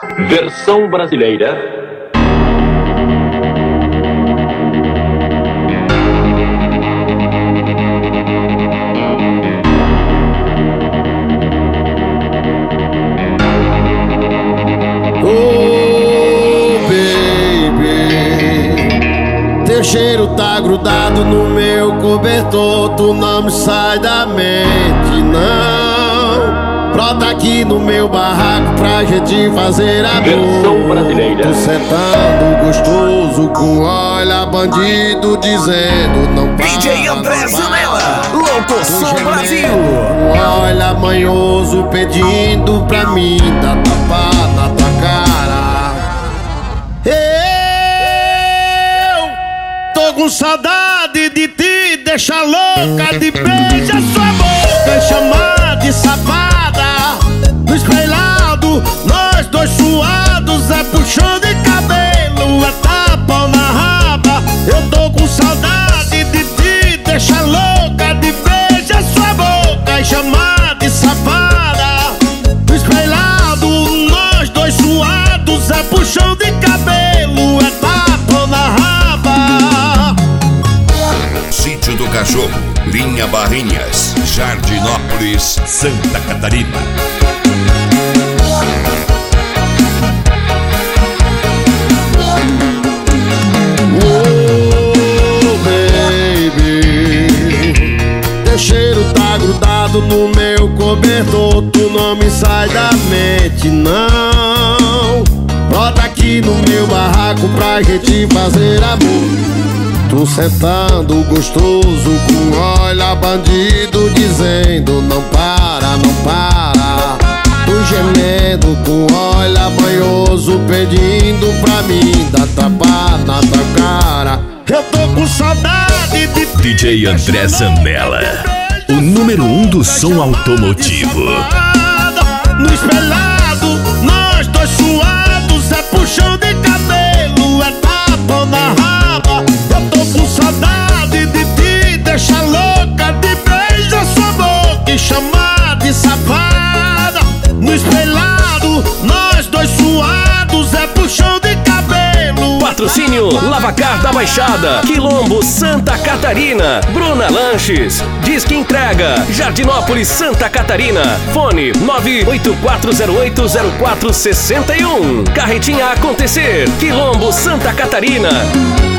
Versão brasileira. Teu cheiro tá grudado no meu cobertor, tu não me sai da mente, não. Brota aqui no meu barraco pra gente fazer amor. Versão brasileira. Tu sentando gostoso com olha bandido dizendo não para. DJ André Zanella, Louco Som Brasil. Olha manhoso pedindo pra mim dar tapa na tua cara. Tô com saudade de ti, deixa louca de beijar sua boca, chamar de safada. No espelhado, nós dois suados, é puxão de cabelo, é tapa na raba. Eu tô com saudade de ti, deixa louca de beijar sua boca, chamar de safada. No espelhado, nós dois suados, é puxão de cabelo, é tapa na raba. Sítio do Cachorro, Linha Barrinhas, Jardinópolis, Santa Catarina. Oh, baby, teu cheiro tá grudado no meu cobertor, tu não me sai da mente, não. Brota aqui no meu barraco pra gente fazer amor. Tu sentando gostoso com olha bandido dizendo não para, não para. Tu gemendo com olha manhoso pedindo pra mim dar tapa na tua cara. Eu tô com saudade de DJ André Zanella, o número 1 do som automotivo. No espelhado, nós dois suados, é puxão de cabelo, é tapa na raba. Eu tô com saudade de ti, deixa louca de beijar sua boca e chamar de safada. No espelhado, nós dois suados, é puxão de cabelo. Patrocínio Lavacar da Baixada, Quilombo, Santa Catarina. Bruna Lanches, Disque Entrega, Jardinópolis, Santa Catarina. Fone 984080461. Carretinha Acontecer, Quilombo, Santa Catarina.